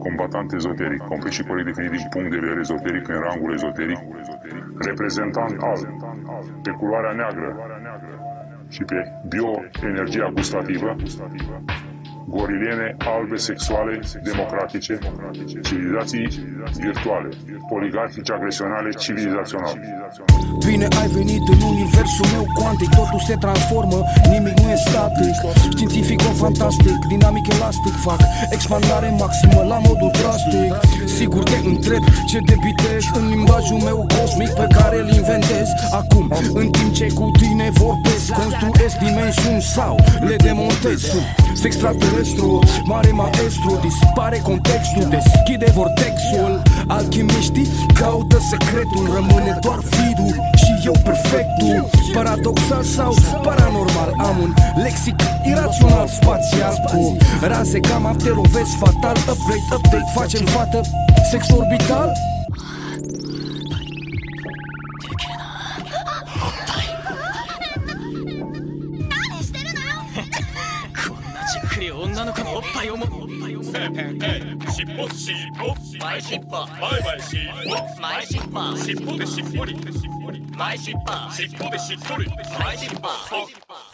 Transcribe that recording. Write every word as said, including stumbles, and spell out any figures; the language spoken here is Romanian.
combatant ezoteric, complet și corect definit din punct de vedere ezoteric în rangul ezoteric, reprezentant alb, pe culoarea neagră și pe bioenergia gustativă, goriliene albe sexuale, democratice, civilizații virtuale, oligarhice agresionale, civilizaționale. Bine ai venit în universul meu cuantic, totul se transformă, nimic nu e static. Științifico-fantastic, dinamic elastic, fac expandare maximă la modul drastic. Sigur te întreb ce debitezi în limbajul meu cosmic pe care îl inventez acum, în timp ce cu tine vorbesc, construiesc dimensiuni sau le demontez. Sunt extraterestru, mare maestru, dispare contextul, deschide vortexul. Alchimiștii caută secretul, rămâne doar fidul și eu perfectul. Paradoxal sau paranormal, am un lexic irațional spațial cu raze gamma, te lovesc fatal. Upgrade, update, facem fată, sex orbital. 女の子のおっぱいをも尻尾尻尾前尻尾前前尻尾前尻尾尻尾でしっぽり前尻尾尻尾でしっぽり前尻尾